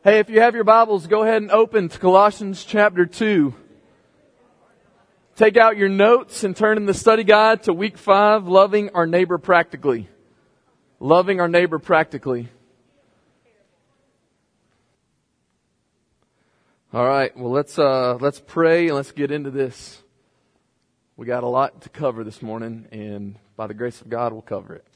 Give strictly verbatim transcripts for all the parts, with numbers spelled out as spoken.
Hey, if you have your Bibles, go ahead and open to Colossians chapter two. Take out your notes and turn in the study guide to week five, Loving Our Neighbor Practically. Loving our neighbor practically. All right, well let's uh, let's pray and let's get into this. We got a lot to cover this morning, and by the grace of God, we'll cover it.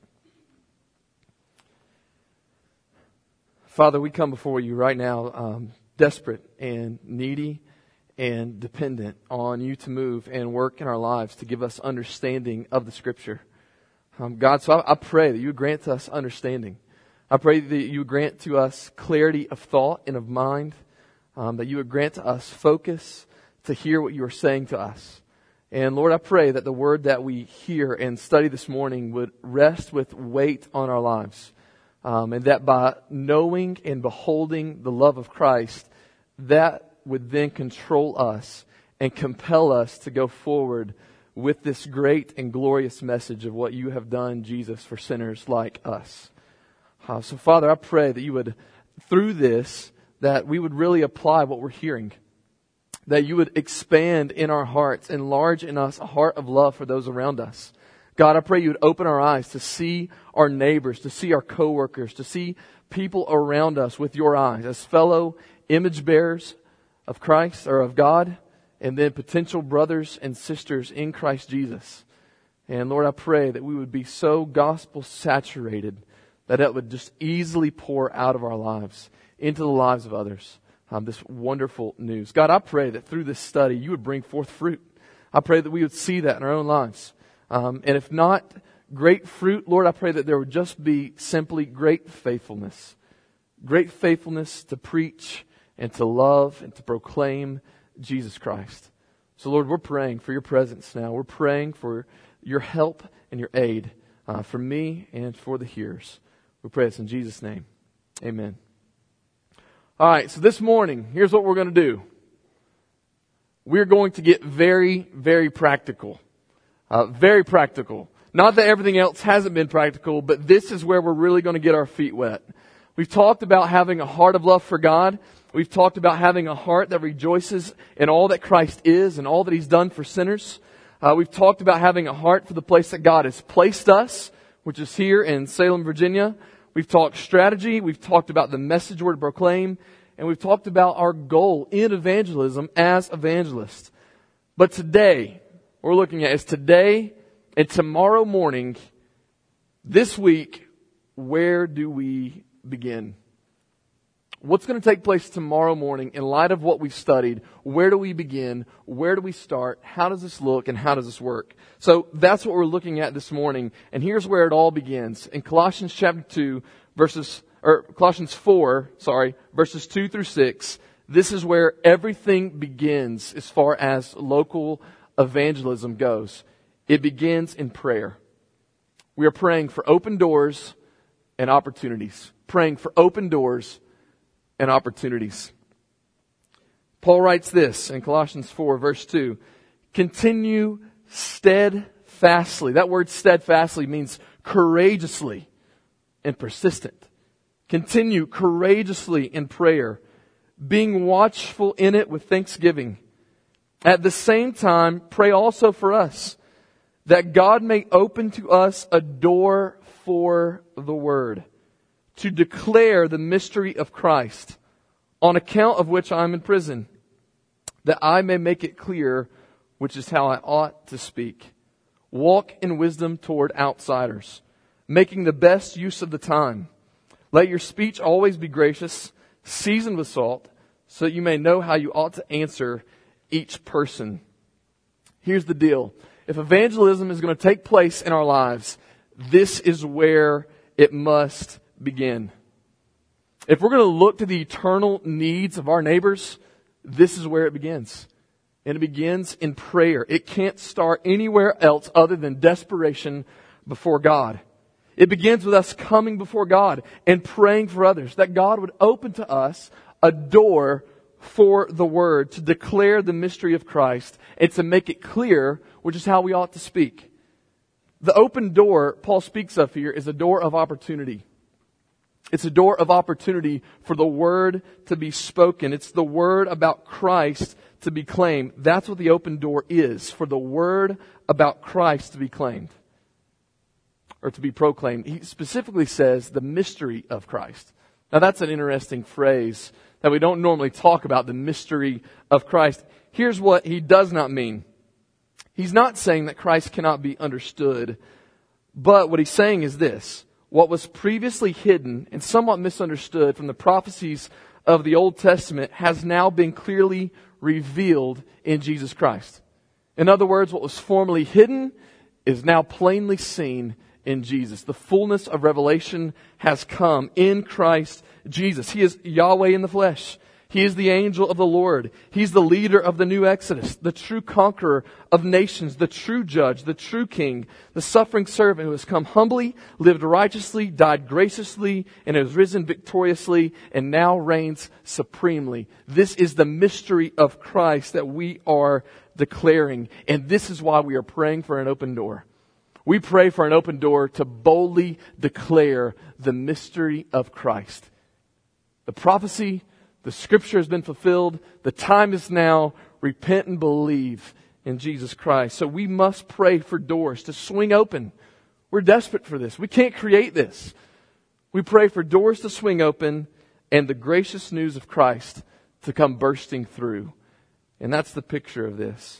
Father, we come before you right now, um, desperate and needy and dependent on you to move and work in our lives to give us understanding of the Scripture. Um, God, so I, I pray that you would grant us understanding. I pray that you would grant to us clarity of thought and of mind, um, that you would grant to us focus to hear what you are saying to us. And Lord, I pray that the word that we hear and study this morning would rest with weight on our lives. Um, and that by knowing and beholding the love of Christ, that would then control us and compel us to go forward with this great and glorious message of what you have done, Jesus, for sinners like us. Uh, so, Father, I pray that you would, through this, that we would really apply what we're hearing. That you would expand in our hearts, enlarge in us a heart of love for those around us. God, I pray you would open our eyes to see our neighbors, to see our coworkers, to see people around us with your eyes as fellow image bearers of Christ or of God, and then potential brothers and sisters in Christ Jesus. And Lord, I pray that we would be so gospel saturated that it would just easily pour out of our lives into the lives of others. Um, this wonderful news. God, I pray that through this study you would bring forth fruit. I pray that we would see that in our own lives. Um, and if not great fruit, Lord, I pray that there would just be simply great faithfulness. Great faithfulness to preach and to love and to proclaim Jesus Christ. So Lord, we're praying for your presence now. We're praying for your help and your aid uh, for me and for the hearers. We pray this in Jesus' name. Amen. All right, so this morning, here's what we're going to do. We're going to get very, very practical. Uh, very practical. Not that everything else hasn't been practical, but this is where we're really going to get our feet wet. We've talked about having a heart of love for God. We've talked about having a heart that rejoices in all that Christ is and all that He's done for sinners. Uh, we've talked about having a heart for the place that God has placed us, which is here in Salem, Virginia. We've talked strategy. We've talked about the message we're to proclaim. And we've talked about our goal in evangelism as evangelists. But today, what we're looking at is today and tomorrow morning, this week, where do we begin? What's going to take place tomorrow morning in light of what we've studied? Where do we begin? Where do we start? How does this look and how does this work? So that's what we're looking at this morning. And here's where it all begins. In Colossians chapter two, verses, or Colossians four, sorry, verses two through six, this is where everything begins as far as local evangelism goes. It begins in prayer. We are praying for open doors and opportunities. Praying for open doors and opportunities. Paul writes this in Colossians four, verse two. Continue steadfastly. That word steadfastly means courageously and persistent. Continue courageously in prayer, being watchful in it with thanksgiving. At the same time, pray also for us, that God may open to us a door for the word, to declare the mystery of Christ, on account of which I am in prison, that I may make it clear which is how I ought to speak. Walk in wisdom toward outsiders, making the best use of the time. Let your speech always be gracious, seasoned with salt, so that you may know how you ought to answer each person. Here's the deal. If evangelism is going to take place in our lives, this is where it must begin. If we're going to look to the eternal needs of our neighbors, this is where it begins. And it begins in prayer. It can't start anywhere else other than desperation before God. It begins with us coming before God and praying for others, that God would open to us a door for the Word, to declare the mystery of Christ and to make it clear, which is how we ought to speak. The open door Paul speaks of here is a door of opportunity. It's a door of opportunity for the word to be spoken. It's the word about Christ to be claimed. That's what the open door is, for the word about Christ to be claimed or to be proclaimed. He specifically says the mystery of Christ. Now that's an interesting phrase that we don't normally talk about, the mystery of Christ. Here's what he does not mean. He's not saying that Christ cannot be understood, but what he's saying is this: what was previously hidden and somewhat misunderstood from the prophecies of the Old Testament has now been clearly revealed in Jesus Christ. In other words, what was formerly hidden is now plainly seen in Jesus. The fullness of revelation has come in Christ Jesus. He is Yahweh in the flesh. He is the angel of the Lord. He's the leader of the new Exodus, the true conqueror of nations, the true judge, the true king, the suffering servant who has come humbly, lived righteously, died graciously, and has risen victoriously, and now reigns supremely. This is the mystery of Christ that we are declaring, and this is why we are praying for an open door. We pray for an open door to boldly declare the mystery of Christ. The prophecy, the scripture has been fulfilled. The time is now. Repent and believe in Jesus Christ. So we must pray for doors to swing open. We're desperate for this. We can't create this. We pray for doors to swing open and the gracious news of Christ to come bursting through. And that's the picture of this.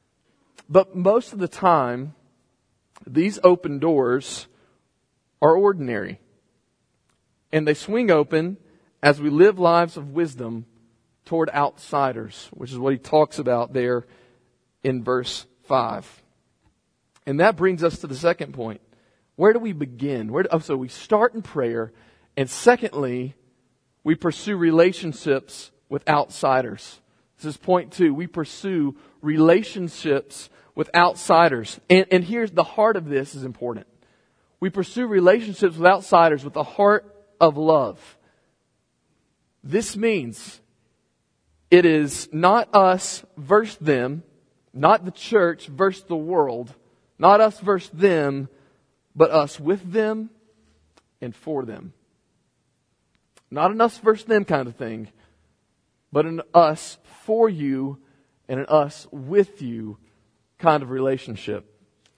But most of the time, these open doors are ordinary. And they swing open as we live lives of wisdom toward outsiders, which is what he talks about there in verse five. And that brings us to the second point. Where do we begin? Where do, oh, so we start in prayer, and secondly, we pursue relationships with outsiders. This is point two. We pursue relationships with outsiders. And, and here's the heart of this is important. We pursue relationships with outsiders with a heart of love. This means it is not us versus them, not the church versus the world, not us versus them, but us with them and for them. Not an us versus them kind of thing, but an us for you and an us with you kind of relationship.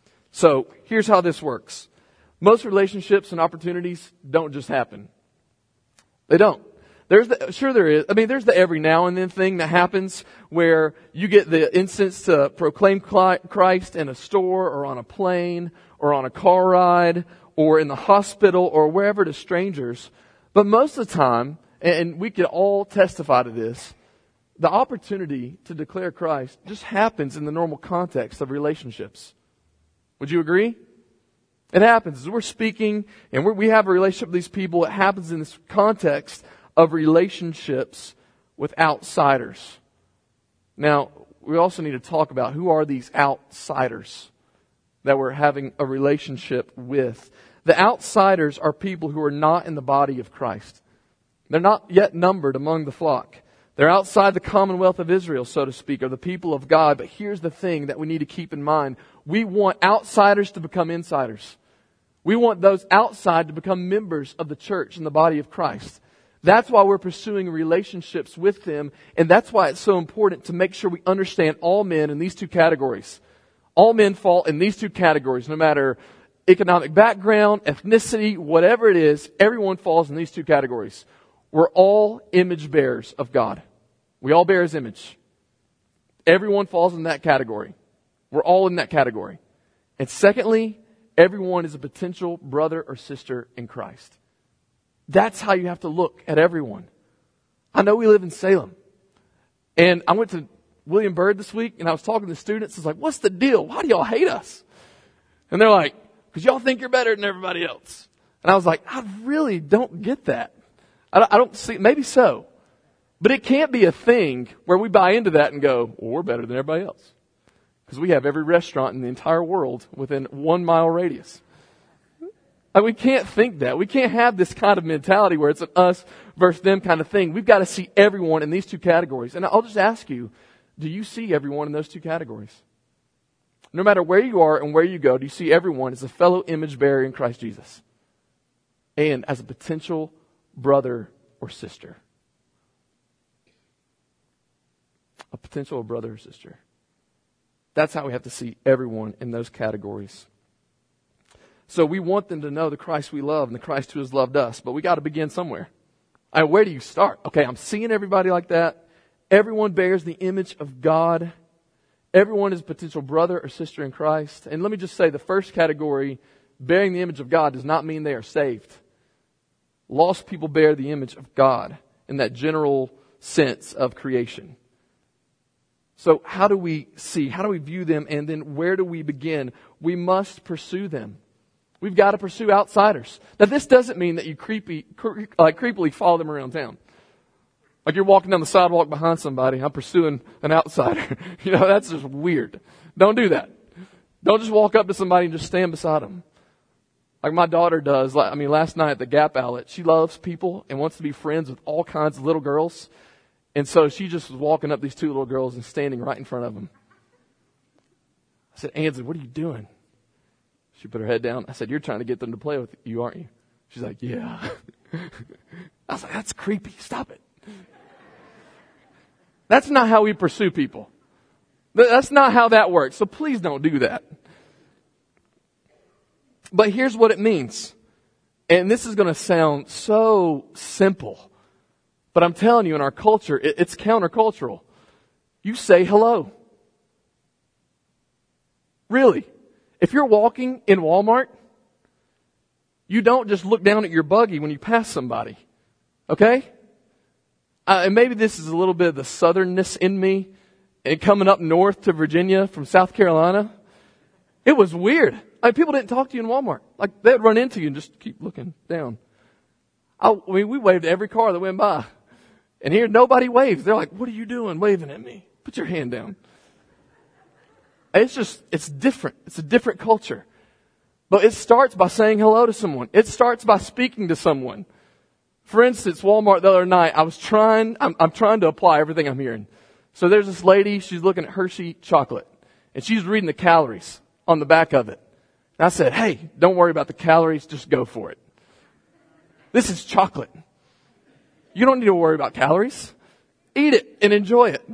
So here's how this works. Most relationships and opportunities don't just happen. They don't. There's the, sure there is. I mean, there's the every now and then thing that happens where you get the instance to proclaim Christ in a store or on a plane or on a car ride or in the hospital or wherever to strangers. But most of the time, and we can all testify to this, the opportunity to declare Christ just happens in the normal context of relationships. Would you agree? It happens. As we're speaking and we're, we have a relationship with these people, it happens in this context of relationships with outsiders. Now, we also need to talk about who are these outsiders that we're having a relationship with. The outsiders are people who are not in the body of Christ. They're not yet numbered among the flock. They're outside the commonwealth of Israel, so to speak, or the people of God. But here's the thing that we need to keep in mind. We want outsiders to become insiders. We want those outside to become members of the church and the body of Christ. That's why we're pursuing relationships with them. And that's why it's so important to make sure we understand all men in these two categories. All men fall in these two categories, no matter economic background, ethnicity, whatever it is, everyone falls in these two categories. We're all image bearers of God. We all bear His image. Everyone falls in that category. We're all in that category. And secondly, everyone is a potential brother or sister in Christ. That's how you have to look at everyone. I know we live in Salem. And I went to William Byrd this week and I was talking to students. I was like, what's the deal? Why do y'all hate us? And they're like, because y'all think you're better than everybody else. And I was like, I really don't get that. I don't, I don't see, maybe so. But it can't be a thing where we buy into that and go, well, we're better than everybody else. Because we have every restaurant in the entire world within one mile radius. And we can't think that. We can't have this kind of mentality where it's an us versus them kind of thing. We've got to see everyone in these two categories. And I'll just ask you, do you see everyone in those two categories? No matter where you are and where you go, do you see everyone as a fellow image bearer in Christ Jesus? And as a potential brother or sister. A potential brother or sister. That's how we have to see everyone in those categories. So we want them to know the Christ we love and the Christ who has loved us, but we got to begin somewhere. I mean, where do you start? Okay, I'm seeing everybody like that. Everyone bears the image of God. Everyone is a potential brother or sister in Christ. And let me just say, the first category, bearing the image of God, does not mean they are saved. Lost people bear the image of God in that general sense of creation. So how do we see, how do we view them, and then where do we begin? We must pursue them. We've got to pursue outsiders. Now this doesn't mean that you creepy, cre- like creepily follow them around town. Like you're walking down the sidewalk behind somebody, I'm pursuing an outsider. You know, that's just weird. Don't do that. Don't just walk up to somebody and just stand beside them. Like my daughter does. I mean, last night at the Gap outlet, she loves people and wants to be friends with all kinds of little girls. And so she just was walking up these two little girls and standing right in front of them. I said, Ansley, what are you doing? She put her head down. I said, you're trying to get them to play with you, aren't you? She's like, yeah. I was like, that's creepy. Stop it. That's not how we pursue people. That's not how that works. So please don't do that. But here's what it means. And this is going to sound so simple. But I'm telling you, in our culture, it's countercultural. You say hello. Really. If you're walking in Walmart, you don't just look down at your buggy when you pass somebody. Okay? Uh, and maybe this is a little bit of the southernness in me. And coming up north to Virginia from South Carolina, it was weird. I mean, people didn't talk to you in Walmart. Like, they'd run into you and just keep looking down. I, I mean, we waved at every car that went by. And here, nobody waves. They're like, what are you doing waving at me? Put your hand down. It's just, it's different. It's a different culture. But it starts by saying hello to someone. It starts by speaking to someone. For instance, Walmart the other night, I was trying, I'm, I'm trying to apply everything I'm hearing. So there's this lady, she's looking at Hershey chocolate. And she's reading the calories on the back of it. And I said, hey, don't worry about the calories, just go for it. This is chocolate. You don't need to worry about calories. Eat it and enjoy it.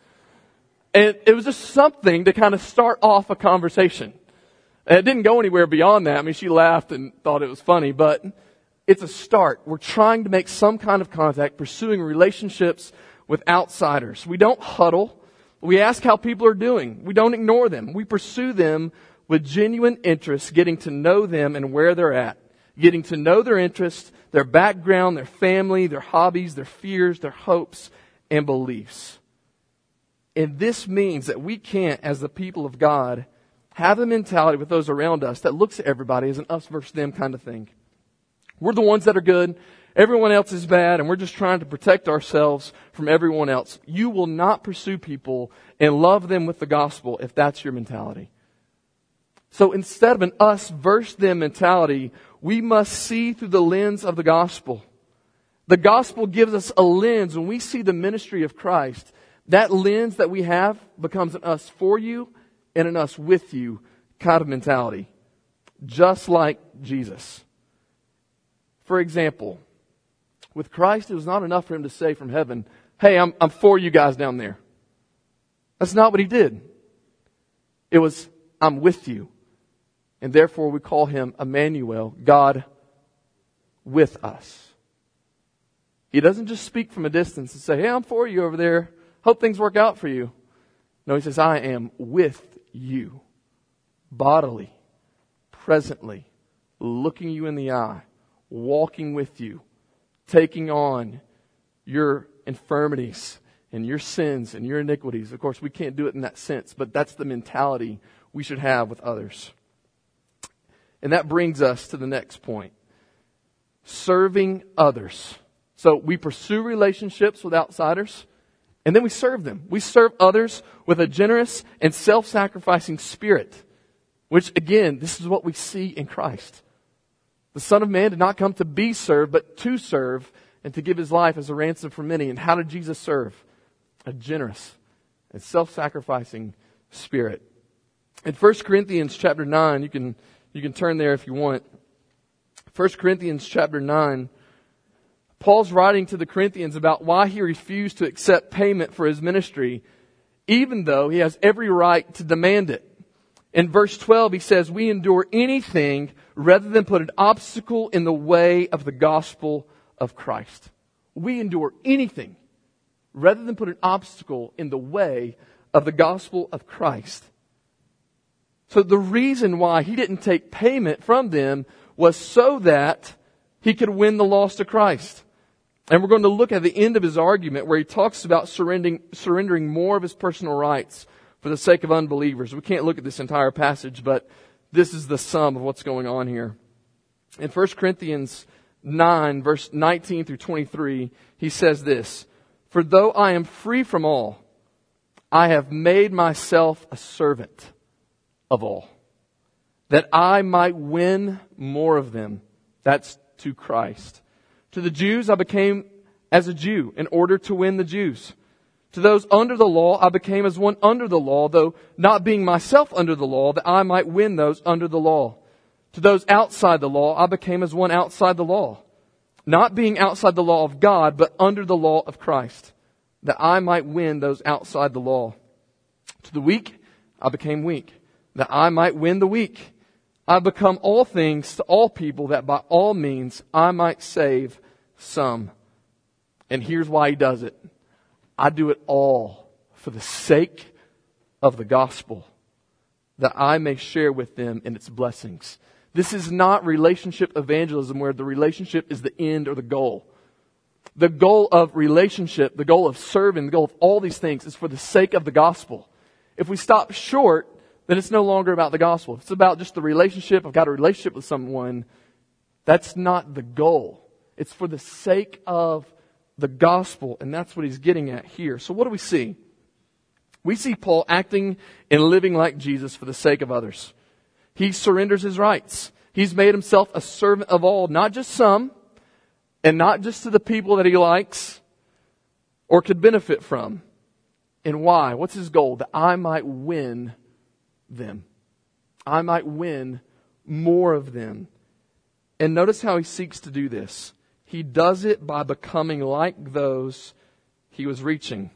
And it was just something to kind of start off a conversation. And it didn't go anywhere beyond that. I mean, she laughed and thought it was funny, but it's a start. We're trying to make some kind of contact, pursuing relationships with outsiders. We don't huddle. We ask how people are doing. We don't ignore them. We pursue them with genuine interest, getting to know them and where they're at. Getting to know their interests, their background, their family, their hobbies, their fears, their hopes, and beliefs. And this means that we can't, as the people of God, have a mentality with those around us that looks at everybody as an us versus them kind of thing. We're the ones that are good. Everyone else is bad, and we're just trying to protect ourselves from everyone else. You will not pursue people and love them with the gospel if that's your mentality. So instead of an us versus them mentality, we must see through the lens of the gospel. The gospel gives us a lens. When we see the ministry of Christ, that lens that we have becomes an us for you and an us with you kind of mentality. Just like Jesus. For example, with Christ, it was not enough for him to say from heaven, hey, I'm, I'm for you guys down there. That's not what he did. It was, I'm with you. And therefore we call him Emmanuel, God with us. He doesn't just speak from a distance and say, hey, I'm for you over there. Hope things work out for you. No, he says, I am with you. Bodily, presently, looking you in the eye, walking with you, taking on your infirmities and your sins and your iniquities. Of course, we can't do it in that sense, but that's the mentality we should have with others. And that brings us to the next point. Serving others. So we pursue relationships with outsiders, and then we serve them. We serve others with a generous and self-sacrificing spirit, which again, this is what we see in Christ. The Son of Man did not come to be served, but to serve and to give his life as a ransom for many. And how did Jesus serve? A generous and self-sacrificing spirit. In First Corinthians chapter nine, you can You can turn there if you want. First Corinthians chapter nine, Paul's writing to the Corinthians about why he refused to accept payment for his ministry, even though he has every right to demand it. In verse twelve, he says, we endure anything rather than put an obstacle in the way of the gospel of Christ. We endure anything rather than put an obstacle in the way of the gospel of Christ. So the reason why he didn't take payment from them was so that he could win the lost to Christ. And we're going to look at the end of his argument where he talks about surrendering, surrendering more of his personal rights for the sake of unbelievers. We can't look at this entire passage, but this is the sum of what's going on here. In First Corinthians nine, verse nineteen through twenty-three, he says this, for though I am free from all, I have made myself a servant of all, that I might win more of them. That's to Christ. To the Jews I became as a Jew in order to win the Jews. To those under the law I became as one under the law, though not being myself under the law, that I might win those under the law. To those outside the law I became as one outside the law, not being outside the law of God, but under the law of Christ, that I might win those outside the law. To the weak I became weak, that I might win the weak. I become all things to all people, that by all means I might save some. And here's why he does it. I do it all for the sake of the gospel, that I may share with them in its blessings. This is not relationship evangelism where the relationship is the end or the goal. The goal of relationship, the goal of serving, the goal of all these things is for the sake of the gospel. If we stop short, then it's no longer about the gospel. If it's about just the relationship, I've got a relationship with someone, that's not the goal. It's for the sake of the gospel, and that's what he's getting at here. So what do we see? We see Paul acting and living like Jesus for the sake of others. He surrenders his rights. He's made himself a servant of all, not just some, and not just to the people that he likes or could benefit from. And why? What's his goal? That I might win them. I might win more of them. And notice how he seeks to do this. He does it by becoming like those he was reaching.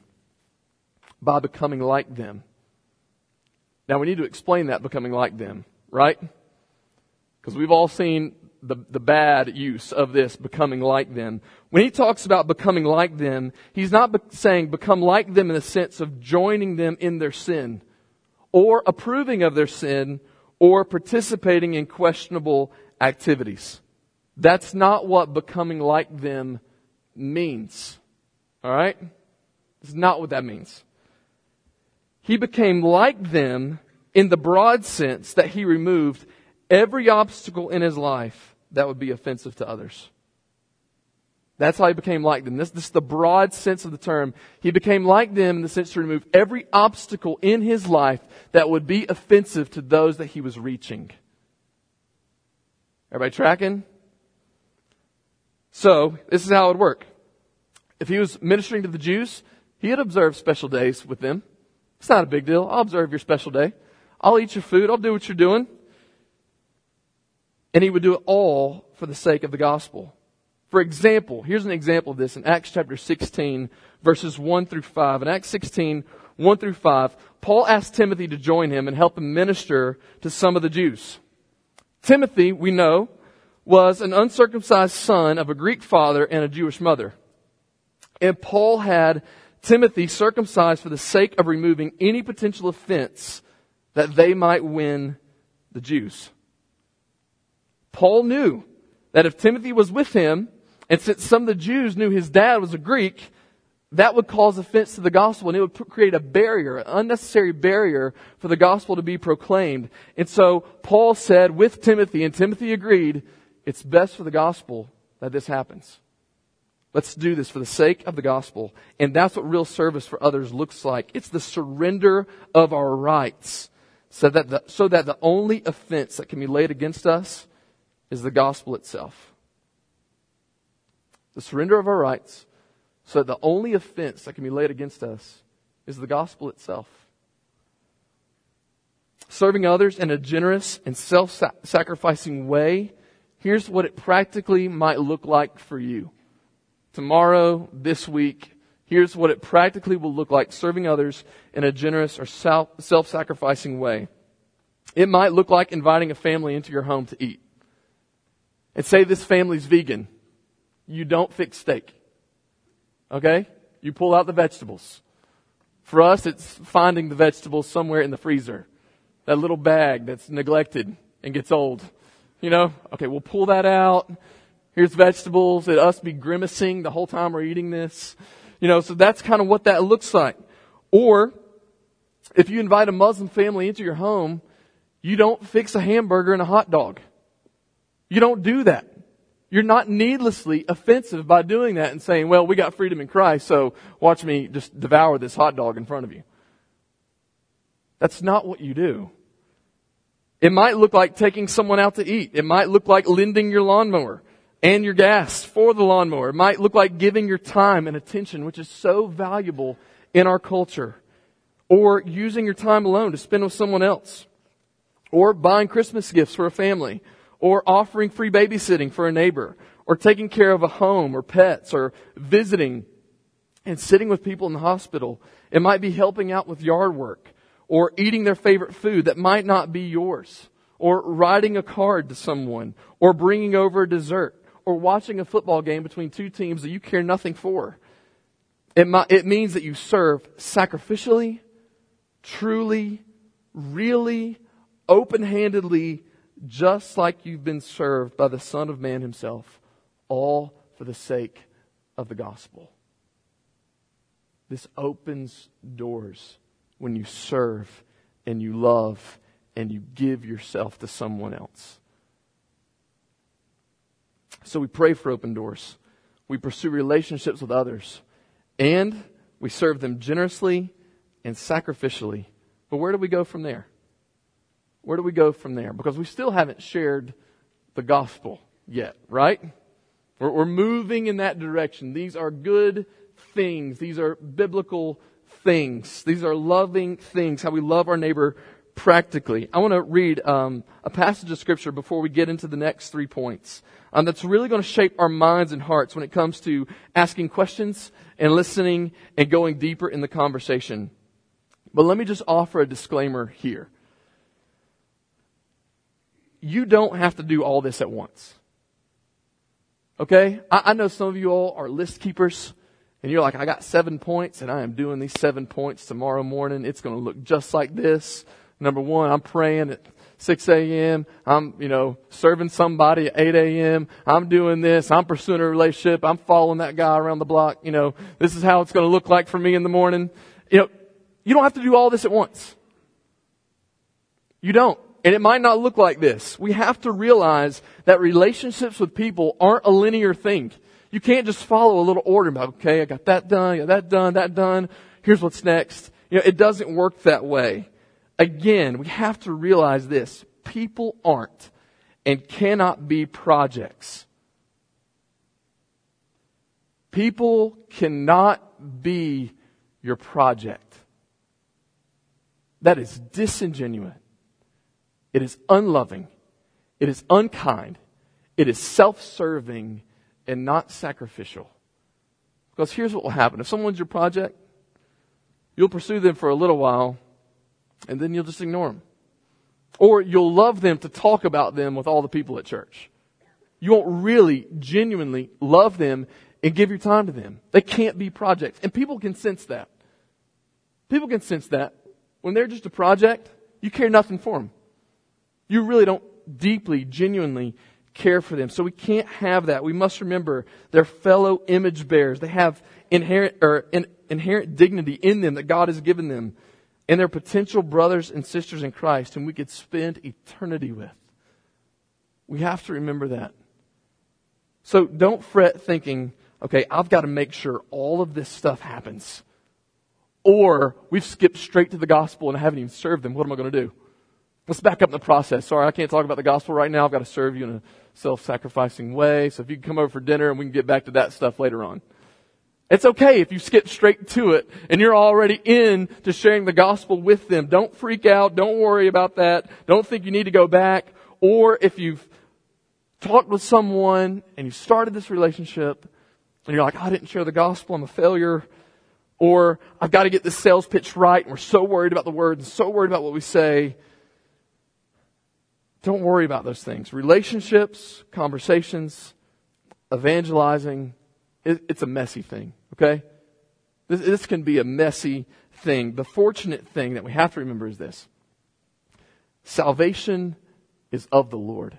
By becoming like them. Now we need to explain that becoming like them, right? Because we've all seen the, the bad use of this, becoming like them. When he talks about becoming like them, he's not be- saying become like them in the sense of joining them in their sin, or approving of their sin, or participating in questionable activities. That's not what becoming like them means. All right? It's not what that means. He became like them in the broad sense that he removed every obstacle in his life that would be offensive to others. That's how he became like them. This, this is the broad sense of the term. He became like them in the sense to remove every obstacle in his life that would be offensive to those that he was reaching. Everybody tracking? So, this is how it would work. If he was ministering to the Jews, he'd observe special days with them. It's not a big deal. I'll observe your special day. I'll eat your food. I'll do what you're doing. And he would do it all for the sake of the gospel. For example, here's an example of this in Acts chapter sixteen, verses one through five. In Acts sixteen, one through five, Paul asked Timothy to join him and help him minister to some of the Jews. Timothy, we know, was an uncircumcised son of a Greek father and a Jewish mother. And Paul had Timothy circumcised for the sake of removing any potential offense that they might win the Jews. Paul knew that if Timothy was with him, and since some of the Jews knew his dad was a Greek, that would cause offense to the gospel, and it would create a barrier, an unnecessary barrier for the gospel to be proclaimed. And so Paul said with Timothy, and Timothy agreed, it's best for the gospel that this happens. Let's do this for the sake of the gospel. And that's what real service for others looks like. It's the surrender of our rights so that the, so that the only offense that can be laid against us is the gospel itself. The surrender of our rights so that the only offense that can be laid against us is the gospel itself. Serving others in a generous and self-sacrificing way, here's what it practically might look like for you. tomorrow, this week, here's what it practically will look like serving others in a generous or self-sacrificing way. It might look like inviting a family into your home to eat. And say this family's vegan. You don't fix steak. Okay? You pull out the vegetables. For us, it's finding the vegetables somewhere in the freezer. That little bag that's neglected and gets old. You know? Okay, we'll pull that out. Here's vegetables. It us be grimacing the whole time we're eating this. You know, so that's kind of what that looks like. Or, if you invite a Muslim family into your home, you don't fix a hamburger and a hot dog. You don't do that. You're not needlessly offensive by doing that and saying, well, we got freedom in Christ, so watch me just devour this hot dog in front of you. That's not what you do. It might look like taking someone out to eat. It might look like lending your lawnmower and your gas for the lawnmower. It might look like giving your time and attention, which is so valuable in our culture. Or using your time alone to spend with someone else. Or buying Christmas gifts for a family. Or offering free babysitting for a neighbor. Or taking care of a home or pets. Or visiting and sitting with people in the hospital. It might be helping out with yard work. Or eating their favorite food that might not be yours. Or writing a card to someone. Or bringing over a dessert. Or watching a football game between two teams that you care nothing for. It, might, it means that you serve sacrificially, truly, really, open-handedly, just like you've been served by the Son of Man himself, all for the sake of the gospel. This opens doors when you serve and you love and you give yourself to someone else. So we pray for open doors. We pursue relationships with others. And we serve them generously and sacrificially. But where do we go from there? Where do we go from there? Because we still haven't shared the gospel yet, right? We're, we're moving in that direction. These are good things. These are biblical things. These are loving things, how we love our neighbor practically. I want to read um, a passage of Scripture before we get into the next three points. Um, that's really going to shape our minds and hearts when it comes to asking questions and listening and going deeper in the conversation. But let me just offer a disclaimer here. You don't have to do all this at once. Okay? I, I know some of you all are list keepers. And you're like, I got seven points and I am doing these seven points tomorrow morning. It's going to look just like this. Number one, I'm praying at six a.m. I'm, you know, serving somebody at eight a.m. I'm doing this. I'm pursuing a relationship. I'm following that guy around the block. You know, this is how it's going to look like for me in the morning. You know, you don't have to do all this at once. You don't. And it might not look like this. We have to realize that relationships with people aren't a linear thing. You can't just follow a little order about, okay, I got that done, I got that done, that done. Here's what's next. You know, it doesn't work that way. Again, we have to realize this. People aren't and cannot be projects. People cannot be your project. That is disingenuous. It is unloving. It is unkind. It is self-serving and not sacrificial. Because here's what will happen. If someone's your project, you'll pursue them for a little while, and then you'll just ignore them. Or you'll love them to talk about them with all the people at church. You won't really, genuinely love them and give your time to them. They can't be projects. And people can sense that. People can sense that. When they're just a project, you care nothing for them. You really don't deeply, genuinely care for them. So we can't have that. We must remember they're fellow image bearers. They have inherent or in, inherent dignity in them that God has given them. And they're potential brothers and sisters in Christ whom we could spend eternity with. We have to remember that. So don't fret thinking, okay, I've got to make sure all of this stuff happens. Or we've skipped straight to the gospel and I haven't even served them. What am I going to do? Let's back up in the process. Sorry, I can't talk about the gospel right now. I've got to serve you in a self-sacrificing way. So if you can come over for dinner and we can get back to that stuff later on. It's okay if you skip straight to it and you're already in to sharing the gospel with them. Don't freak out. Don't worry about that. Don't think you need to go back. Or if you've talked with someone and you started this relationship And you're like, oh, I didn't share the gospel, I'm a failure. Or I've got to get this sales pitch right, and we're so worried about the words and so worried about what we say. Don't worry about those things. Relationships, conversations, evangelizing, it, it's a messy thing, okay? This, this can be a messy thing. The fortunate thing that we have to remember is this. Salvation is of the Lord.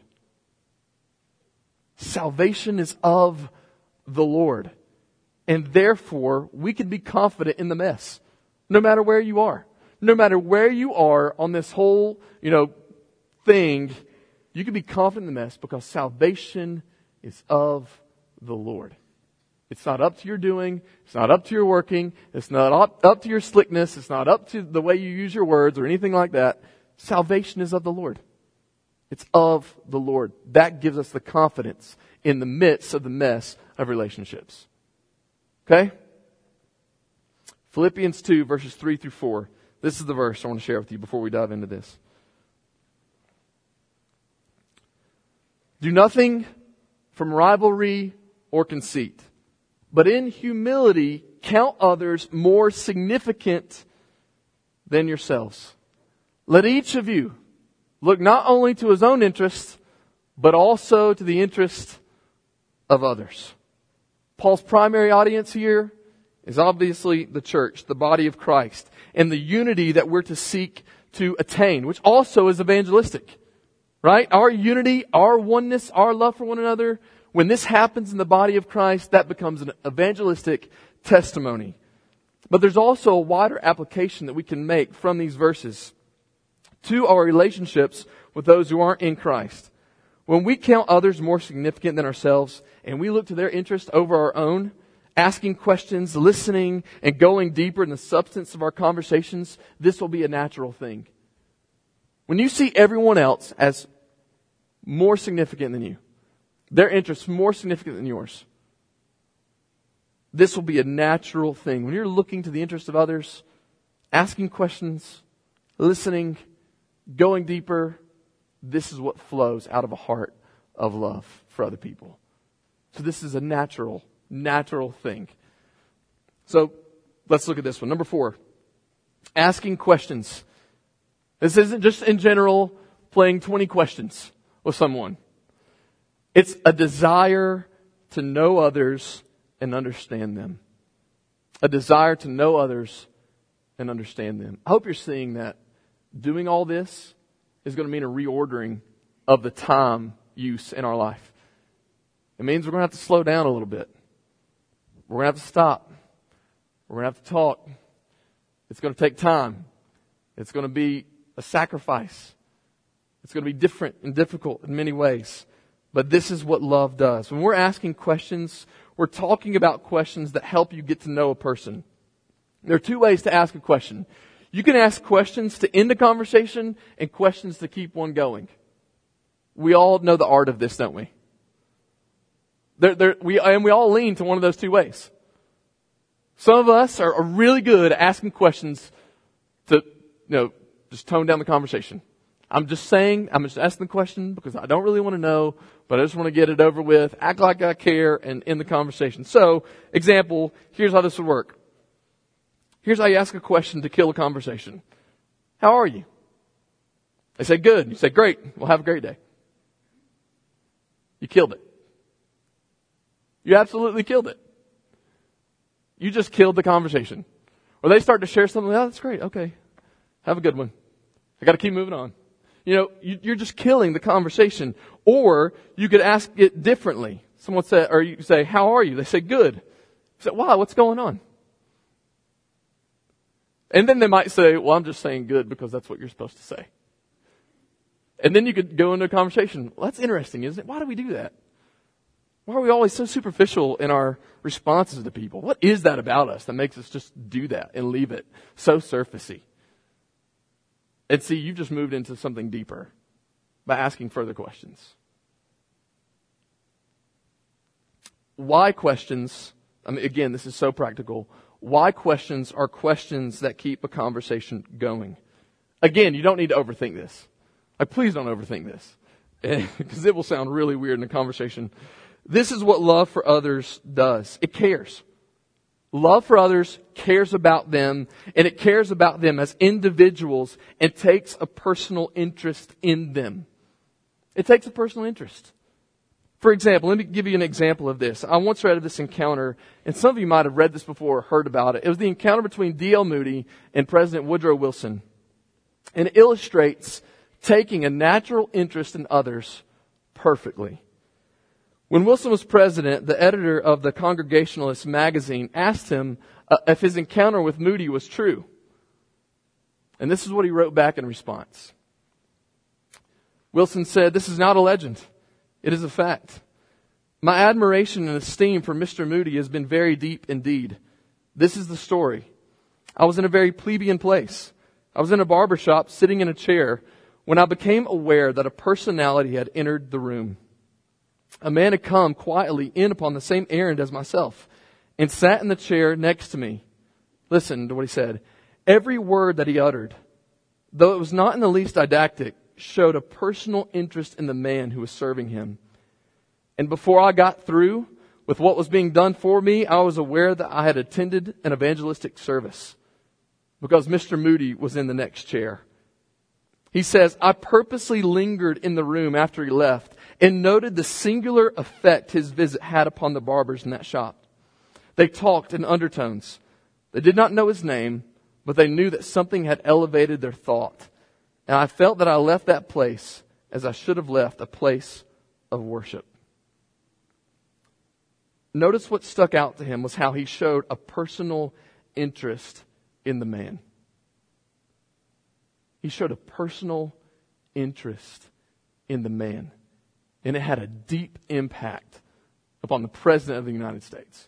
Salvation is of the Lord. And therefore, we can be confident in the mess. No matter where you are. No matter where you are on this whole, you know, thing, you can be confident in the mess because salvation is of the Lord. It's not up to your doing. It's not up to your working. It's not up, up to your slickness. It's not up to the way you use your words or anything like that. Salvation is of the Lord. It's of the Lord. That gives us the confidence in the midst of the mess of relationships. Okay? Philippians two, verses three through four. This is the verse I want to share with you before we dive into this. Do nothing from rivalry or conceit, but in humility count others more significant than yourselves. Let each of you look not only to his own interests, but also to the interest of others. Paul's primary audience here is obviously the church, the body of Christ, and the unity that we're to seek to attain, which also is evangelistic. Right? Our unity, our oneness, our love for one another, when this happens in the body of Christ, that becomes an evangelistic testimony. But there's also a wider application that we can make from these verses to our relationships with those who aren't in Christ. When we count others more significant than ourselves, and we look to their interest over our own, asking questions, listening, and going deeper in the substance of our conversations, this will be a natural thing. When you see everyone else as more significant than you, their interests more significant than yours, this will be a natural thing. When you're looking to the interest of others, asking questions, listening, going deeper, this is what flows out of a heart of love for other people. So this is a natural, natural thing. So let's look at this one. Number four, asking questions. This isn't just in general playing twenty questions with someone. It's a desire to know others and understand them. A desire to know others and understand them. I hope you're seeing that doing all this is going to mean a reordering of the time use in our life. It means we're going to have to slow down a little bit. We're going to have to stop. We're going to have to talk. It's going to take time. It's going to be a sacrifice. It's going to be different and difficult in many ways. But this is what love does. When we're asking questions, we're talking about questions that help you get to know a person. There are two ways to ask a question. You can ask questions to end a conversation and questions to keep one going. We all know the art of this, don't we? There, there, we and we all lean to one of those two ways. Some of us are, are really good at asking questions to, you know, just tone down the conversation. I'm just saying, I'm just asking the question because I don't really want to know, but I just want to get it over with, act like I care, and end the conversation. So, example, here's how this would work. Here's how you ask a question to kill a conversation. How are you? They say, good. You say, great. Well, have a great day. You killed it. You absolutely killed it. You just killed the conversation. Or they start to share something, oh, that's great. Okay. Have a good one. I got to keep moving on. You know, you, you're just killing the conversation. Or you could ask it differently. Someone say, or you say, how are you? They say, good. You say, wow, what's going on? And then they might say, well, I'm just saying good because that's what you're supposed to say. And then you could go into a conversation. Well, that's interesting, isn't it? Why do we do that? Why are we always so superficial in our responses to people? What is that about us that makes us just do that and leave it so surfacey? And see, you've just moved into something deeper by asking further questions. Why questions, I mean, again, this is so practical. Why questions are questions that keep a conversation going. Again, you don't need to overthink this. Like, please don't overthink this. Because it will sound really weird in a conversation. This is what love for others does. It cares. Love for others cares about them, and it cares about them as individuals and takes a personal interest in them. It takes a personal interest. For example, let me give you an example of this. I once read of this encounter, and some of you might have read this before or heard about it. It was the encounter between D L Moody and President Woodrow Wilson. And it illustrates taking a natural interest in others perfectly. When Wilson was president, the editor of the Congregationalist magazine asked him uh, if his encounter with Moody was true. And this is what he wrote back in response. Wilson said, "This is not a legend. It is a fact. My admiration and esteem for Mister Moody has been very deep indeed. This is the story. I was in a very plebeian place. I was in a barber shop sitting in a chair when I became aware that a personality had entered the room. A man had come quietly in upon the same errand as myself and sat in the chair next to me. Listen to what he said. Every word that he uttered, though it was not in the least didactic, showed a personal interest in the man who was serving him. And before I got through with what was being done for me, I was aware that I had attended an evangelistic service because Mister Moody was in the next chair. He says, I purposely lingered in the room after he left and noted the singular effect his visit had upon the barbers in that shop. They talked in undertones. They did not know his name, but they knew that something had elevated their thought. And I felt that I left that place as I should have left a place of worship." Notice what stuck out to him was how he showed a personal interest in the man. He showed a personal interest in the man. And it had a deep impact upon the President of the United States.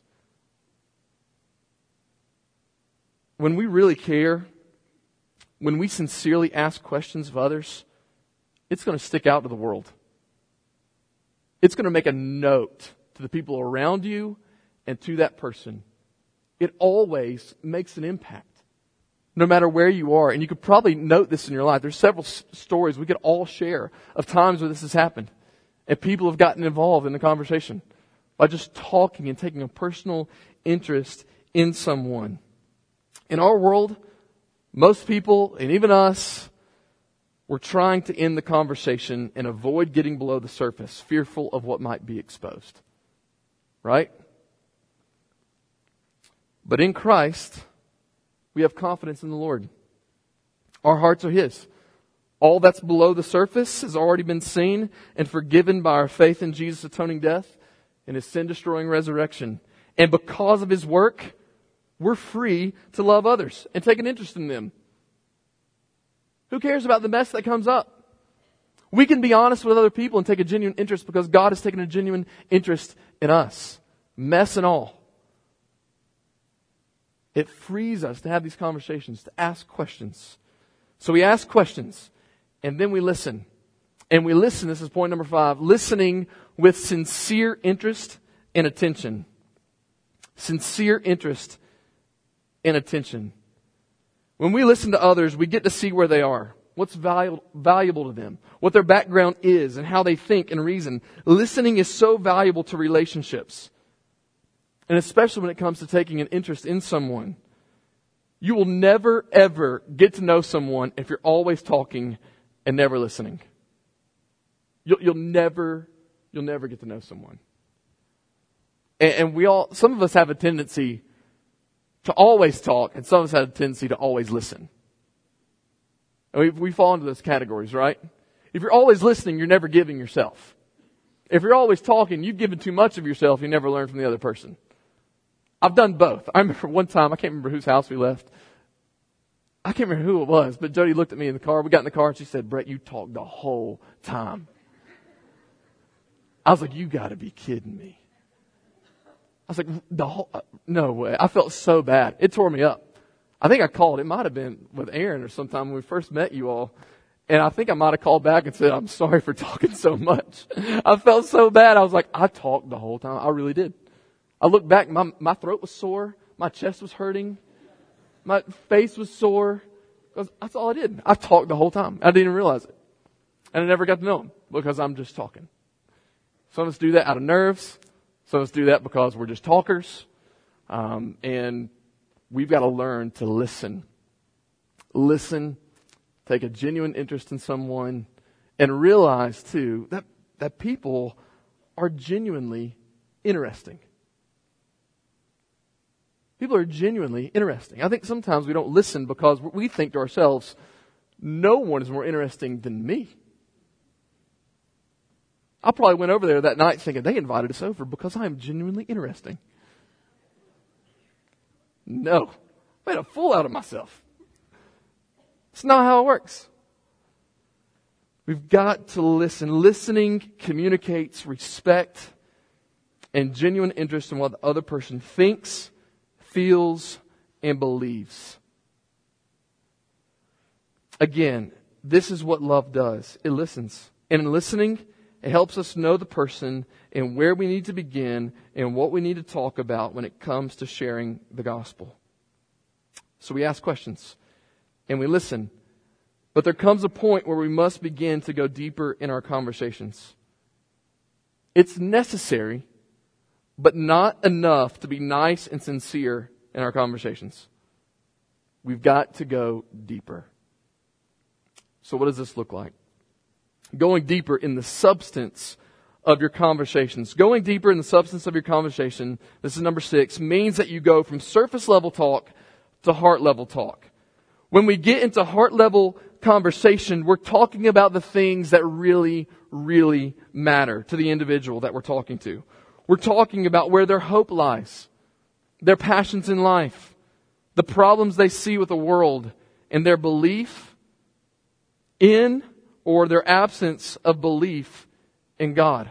When we really care, when we sincerely ask questions of others, it's going to stick out to the world. It's going to make a note to the people around you and to that person. It always makes an impact, no matter where you are. And you could probably note this in your life. There's several s- stories we could all share of times where this has happened. And people have gotten involved in the conversation by just talking and taking a personal interest in someone. In our world, most people, and even us, we're trying to end the conversation and avoid getting below the surface, fearful of what might be exposed. Right? But in Christ, we have confidence in the Lord. Our hearts are His. All that's below the surface has already been seen and forgiven by our faith in Jesus' atoning death and His sin-destroying resurrection. And because of His work, we're free to love others and take an interest in them. Who cares about the mess that comes up? We can be honest with other people and take a genuine interest because God has taken a genuine interest in us. Mess and all. It frees us to have these conversations, to ask questions. So we ask questions, and then we listen. And we listen, this is point number five, listening with sincere interest and attention. Sincere interest and attention. When we listen to others, we get to see where they are, what's valuable, valuable to them, what their background is, and how they think and reason. Listening is so valuable to relationships. And especially when it comes to taking an interest in someone. You will never, ever get to know someone if you're always talking and never listening. You'll, you'll never, you'll never get to know someone. And, and we all, some of us have a tendency to always talk, and some of us have a tendency to always listen. And we, we fall into those categories, right? If you're always listening, you're never giving yourself. If you're always talking, you've given too much of yourself, you never learn from the other person. I've done both. I remember one time, I can't remember whose house we left. I can't remember who it was, but Jody looked at me in the car. We got in the car and she said, Brett, you talked the whole time. I was like, you got to be kidding me. I was like, the whole, no way. I felt so bad. It tore me up. I think I called. It might have been with Aaron or sometime when we first met you all. And I think I might have called back and said, I'm sorry for talking so much. I felt so bad. I was like, I talked the whole time. I really did. I looked back, my, my throat was sore. My chest was hurting. My face was sore. Because that's all I did. I talked the whole time. I didn't even realize it. And I never got to know him because I'm just talking. Some of us do that out of nerves. Some of us do that because we're just talkers. Um, and we've got to learn to listen. Listen, take a genuine interest in someone, and realize, too, that, that people are genuinely interesting. People are genuinely interesting. I think sometimes we don't listen because we think to ourselves, no one is more interesting than me. I probably went over there that night thinking they invited us over because I am genuinely interesting. No, I made a fool out of myself. It's not how it works. We've got to listen. Listening communicates respect and genuine interest in what the other person thinks, feels, and believes. Again, this is what love does. It listens. And in listening, it helps us know the person and where we need to begin and what we need to talk about when it comes to sharing the gospel. So we ask questions and we listen. But there comes a point where we must begin to go deeper in our conversations. It's necessary, but not enough to be nice and sincere in our conversations. We've got to go deeper. So what does this look like? Going deeper in the substance of your conversations. Going deeper in the substance of your conversation, this is number six, means that you go from surface level talk to heart level talk. When we get into heart level conversation, we're talking about the things that really, really matter to the individual that we're talking to. We're talking about where their hope lies, their passions in life, the problems they see with the world, and their belief in or their absence of belief in God.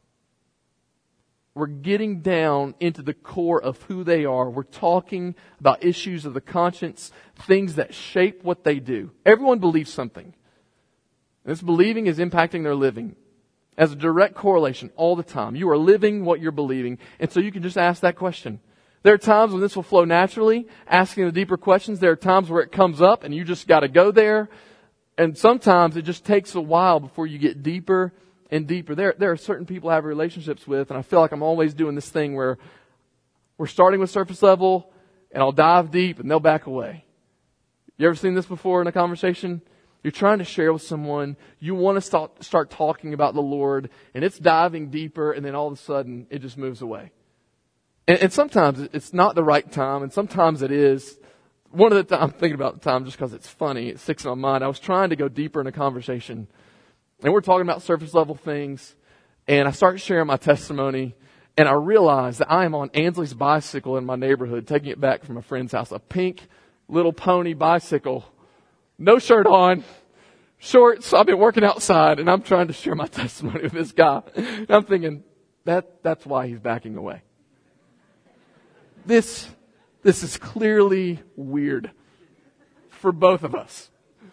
We're getting down into the core of who they are. We're talking about issues of the conscience, things that shape what they do. Everyone believes something. This believing is impacting their living as a direct correlation all the time. You are living what you're believing. And so you can just ask that question. There are times when this will flow naturally, asking the deeper questions. There are times where it comes up and you just got to go there. And sometimes it just takes a while before you get deeper and deeper. There, there are certain people I have relationships with, and I feel like I'm always doing this thing where we're starting with surface level, and I'll dive deep, and they'll back away. You ever seen this before in a conversation? You're trying to share with someone, you want to start, start talking about the Lord, and it's diving deeper, and then all of a sudden, it just moves away. And, and sometimes it's not the right time, and sometimes it is. One of the times, I'm thinking about the time just because it's funny, it sticks in my mind. I was trying to go deeper in a conversation. And we're talking about surface level things. And I start sharing my testimony. And I realize that I am on Ansley's bicycle in my neighborhood, taking it back from a friend's house. A pink little pony bicycle. No shirt on. Shorts. I've been working outside. And I'm trying to share my testimony with this guy. And I'm thinking, that that's why he's backing away. This, this is clearly weird for both of us.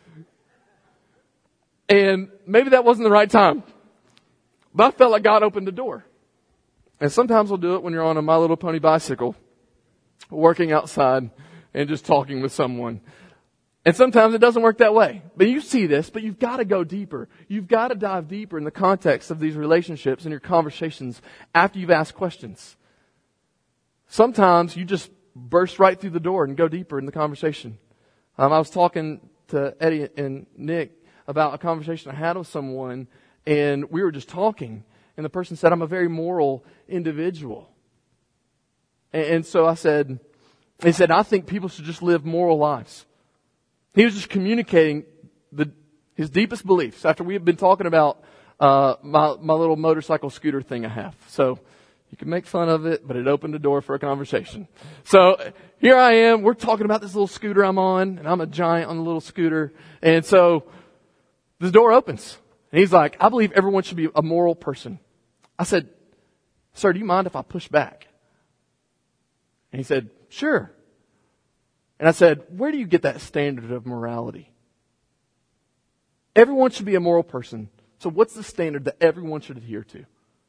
And maybe that wasn't the right time. But I felt like God opened the door. And sometimes we'll do it when you're on a My Little Pony bicycle, working outside and just talking with someone. And sometimes it doesn't work that way. But you see this, but you've got to go deeper. You've got to dive deeper in the context of these relationships and your conversations after you've asked questions. Sometimes you just burst right through the door and go deeper in the conversation. Um, I was talking to Eddie and Nick about a conversation I had with someone, and we were just talking, and the person said, I'm a very moral individual. And, and so I said, he said, I think people should just live moral lives. He was just communicating the, his deepest beliefs after we had been talking about uh, my, my little motorcycle scooter thing I have. So you can make fun of it, but it opened the door for a conversation. So here I am, we're talking about this little scooter I'm on, and I'm a giant on the little scooter. And so the door opens, and he's like, I believe everyone should be a moral person. I said, sir, do you mind if I push back? And he said, sure. And I said, where do you get that standard of morality? Everyone should be a moral person. So what's the standard that everyone should adhere to? And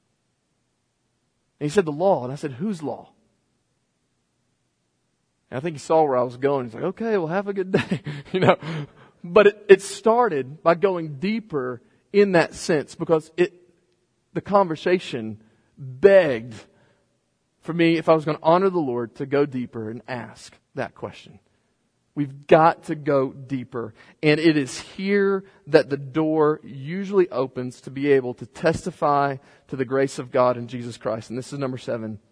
he said, the law. And I said, whose law? And I think he saw where I was going. He's like, okay, well, have a good day. you know. But it, it started by going deeper in that sense, because it the conversation begged for me, if I was going to honor the Lord, to go deeper and ask that question. We've got to go deeper. And it is here that the door usually opens to be able to testify to the grace of God in Jesus Christ. And this is number seven.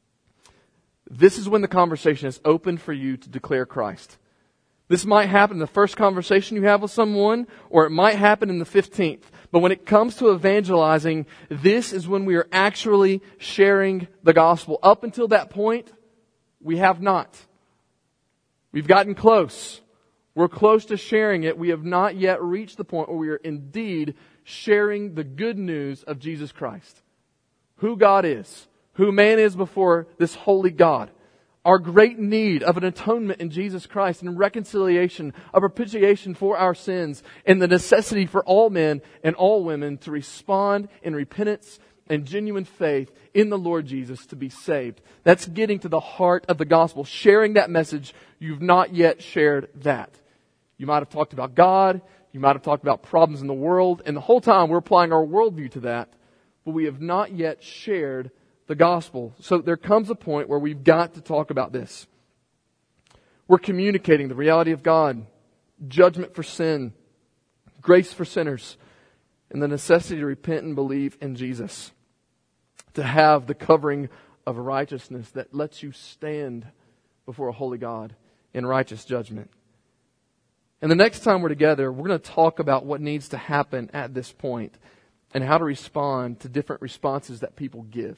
This is when the conversation is open for you to declare Christ. This might happen in the first conversation you have with someone, or it might happen in the fifteenth. But when it comes to evangelizing, this is when we are actually sharing the gospel. Up until that point, we have not. We've gotten close. We're close to sharing it. We have not yet reached the point where we are indeed sharing the good news of Jesus Christ. Who God is. Who man is before this holy God. Our great need of an atonement in Jesus Christ and reconciliation, a propitiation for our sins, and the necessity for all men and all women to respond in repentance and genuine faith in the Lord Jesus to be saved. That's getting to the heart of the gospel, sharing that message. You've not yet shared that. You might have talked about God, you might have talked about problems in the world, and the whole time we're applying our worldview to that, but we have not yet shared the gospel. So there comes a point where we've got to talk about this. We're communicating the reality of God, judgment for sin, grace for sinners, and the necessity to repent and believe in Jesus. To have the covering of righteousness that lets you stand before a holy God in righteous judgment. And the next time we're together, we're going to talk about what needs to happen at this point and how to respond to different responses that people give.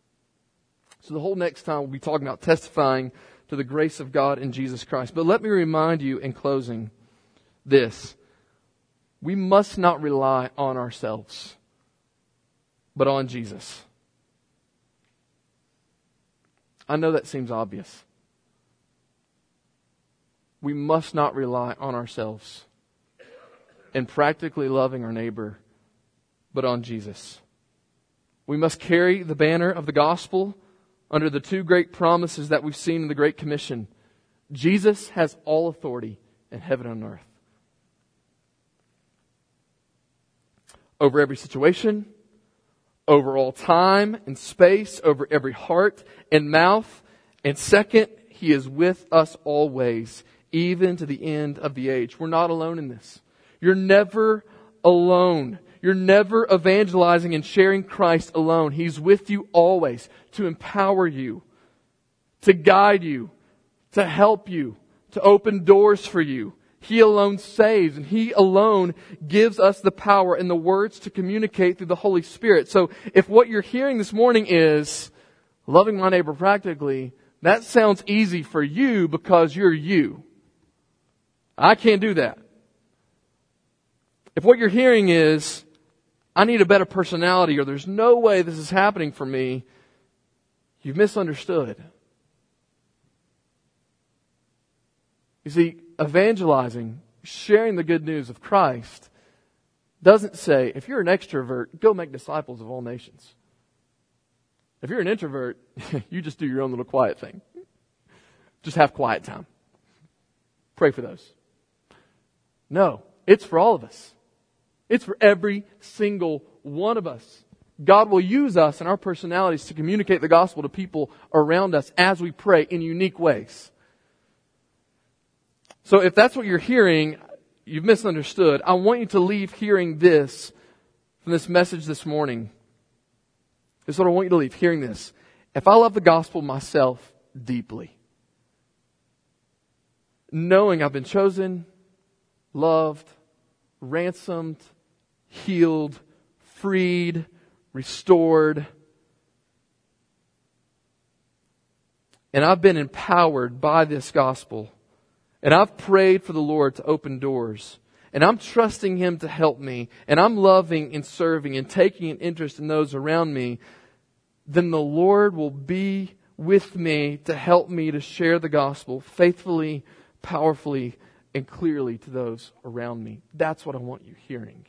So the whole next time we'll be talking about testifying to the grace of God in Jesus Christ. But let me remind you in closing this. We must not rely on ourselves, but on Jesus. I know that seems obvious. We must not rely on ourselves in practically loving our neighbor, but on Jesus. We must carry the banner of the gospel under the two great promises that we've seen in the Great Commission. Jesus has all authority in heaven and earth. Over every situation, over all time and space, over every heart and mouth. And second, He is with us always, even to the end of the age. We're not alone in this. You're never alone. You're never evangelizing and sharing Christ alone. He's with you always to empower you, to guide you, to help you, to open doors for you. He alone saves, and He alone gives us the power and the words to communicate through the Holy Spirit. So if what you're hearing this morning is loving my neighbor practically, that sounds easy for you because you're you. I can't do that. If what you're hearing is, I need a better personality, or there's no way this is happening for me, you've misunderstood. You see, evangelizing, sharing the good news of Christ, doesn't say, if you're an extrovert, go make disciples of all nations. If you're an introvert, you just do your own little quiet thing. Just have quiet time. Pray for those. No, it's for all of us. It's for every single one of us. God will use us and our personalities to communicate the gospel to people around us as we pray in unique ways. So if that's what you're hearing, you've misunderstood. I want you to leave hearing this from this message this morning. This is what I want you to leave, hearing this. If I love the gospel myself deeply, knowing I've been chosen, loved, ransomed, healed, freed, restored, and I've been empowered by this gospel, and I've prayed for the Lord to open doors, and I'm trusting Him to help me, and I'm loving and serving and taking an interest in those around me, then the Lord will be with me to help me to share the gospel faithfully, powerfully, and clearly to those around me. That's what I want you hearing.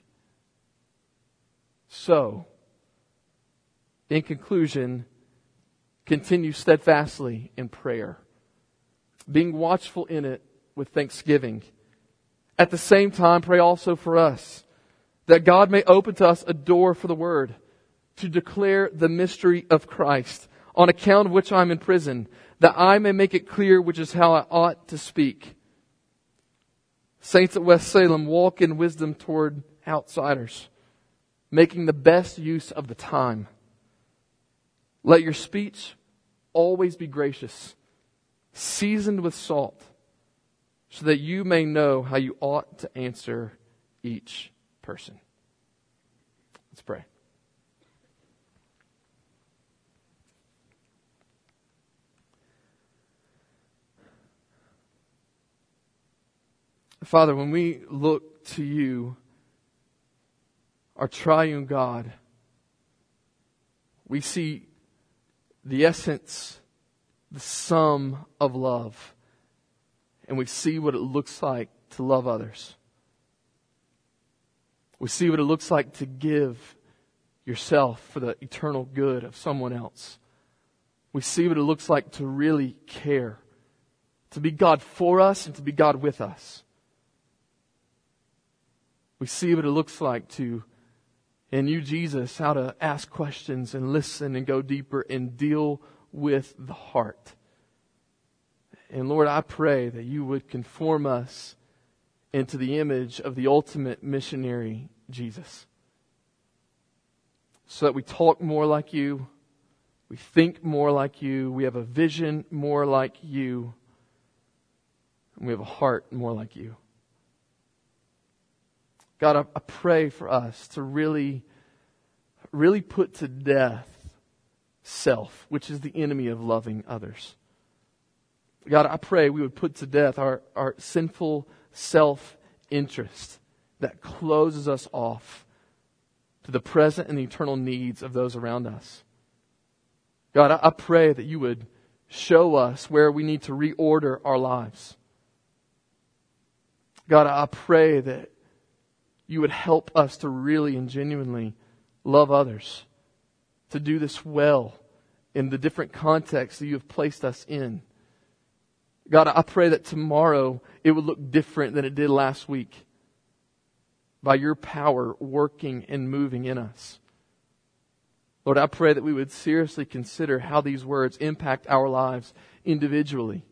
So, in conclusion, continue steadfastly in prayer, being watchful in it with thanksgiving. At the same time, pray also for us, that God may open to us a door for the Word, to declare the mystery of Christ, on account of which I am in prison, that I may make it clear which is how I ought to speak. Saints at West Salem, walk in wisdom toward outsiders, making the best use of the time. Let your speech always be gracious, seasoned with salt, so that you may know how you ought to answer each person. Let's pray. Father, when we look to you, our triune God, we see the essence, the sum of love, and we see what it looks like to love others. We see what it looks like to give yourself for the eternal good of someone else. We see what it looks like to really care, to be God for us and to be God with us. We see what it looks like to, in you, Jesus, how to ask questions and listen and go deeper and deal with the heart. And Lord, I pray that you would conform us into the image of the ultimate missionary, Jesus. So that we talk more like you, we think more like you, we have a vision more like you, and we have a heart more like you. God, I, I pray for us to really, really put to death self, which is the enemy of loving others. God, I pray we would put to death our, our sinful self-interest that closes us off to the present and the eternal needs of those around us. God, I, I pray that you would show us where we need to reorder our lives. God, I pray that you would help us to really and genuinely love others, to do this well in the different contexts that you have placed us in. God, I pray that tomorrow it would look different than it did last week by your power working and moving in us. Lord, I pray that we would seriously consider how these words impact our lives individually.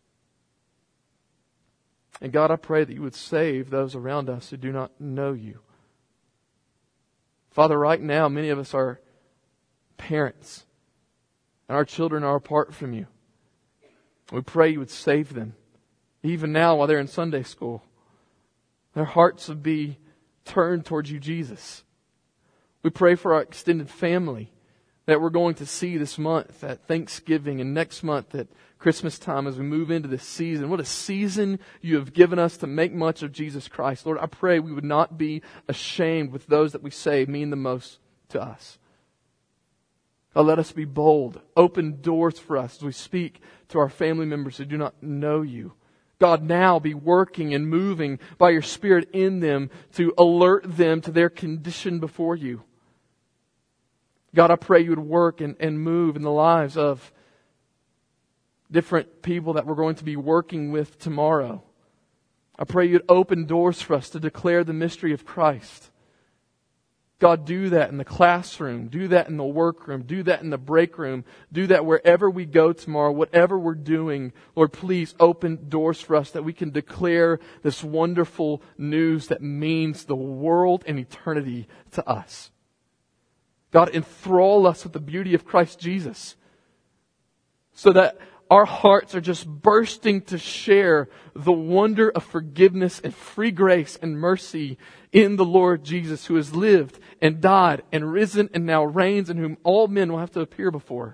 And God, I pray that you would save those around us who do not know you. Father, right now, many of us are parents, and our children are apart from you. We pray you would save them, even now while they're in Sunday school. Their hearts would be turned towards you, Jesus. We pray for our extended family that we're going to see this month at Thanksgiving and next month at Christmas time as we move into this season. What a season you have given us to make much of Jesus Christ. Lord, I pray we would not be ashamed with those that we say mean the most to us. God, let us be bold. Open doors for us as we speak to our family members who do not know you. God, now be working and moving by your Spirit in them to alert them to their condition before you. God, I pray you would work and, and move in the lives of different people that we're going to be working with tomorrow. I pray you'd open doors for us to declare the mystery of Christ. God, do that in the classroom. Do that in the workroom. Do that in the break room. Do that wherever we go tomorrow, whatever we're doing. Lord, please open doors for us that we can declare this wonderful news that means the world and eternity to us. God, enthrall us with the beauty of Christ Jesus so that our hearts are just bursting to share the wonder of forgiveness and free grace and mercy in the Lord Jesus, who has lived and died and risen and now reigns, and whom all men will have to appear before.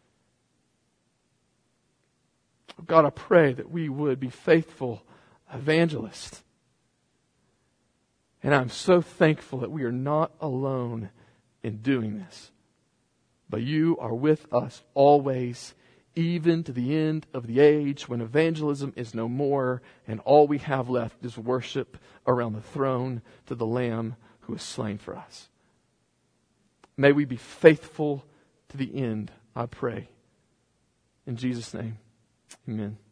God, I pray that we would be faithful evangelists. And I'm so thankful that we are not alone in doing this, but you are with us always, even to the end of the age, when evangelism is no more and all we have left is worship around the throne to the Lamb who is slain for us. May we be faithful to the end, I pray. In Jesus' name, amen.